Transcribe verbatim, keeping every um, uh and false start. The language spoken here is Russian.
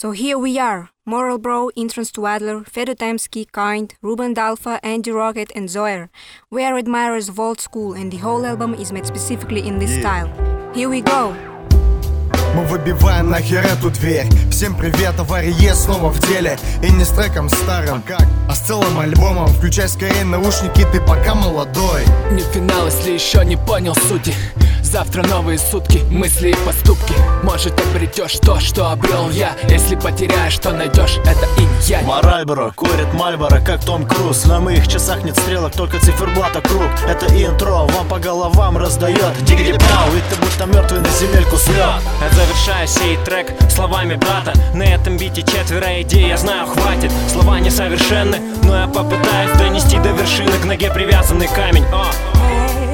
So here we are, Moral Bro, Entrance to Adler, Fedor Temsky, Kind, Ruben Dalfa, Andy Rocket and Zoyer. We are admirers of old school and the whole album is made specifically in this style. Here we go! Мы выбиваем нахер эту дверь. Всем привет, авария снова в деле. И не с треком старым, как, а с целым альбомом. Включай скорее наушники, ты пока молодой. Не финал, если еще не понял сути. Завтра новые сутки, мысли и поступки. Может, обретешь то, что обрел я. Если потеряешь, то найдешь, это инь-янь. Моральборо курит Мальборо, как Том Круз. На моих часах нет стрелок, только циферблата круг. Это интро, вам по головам раздает дигги-пау, и ты будто мертвый на земельку слёт. Завершаю сей трек словами брата. На этом бите четверо идей, я знаю, хватит. Слова несовершенны, но я попытаюсь донести до вершины. К ноге привязанный камень. О!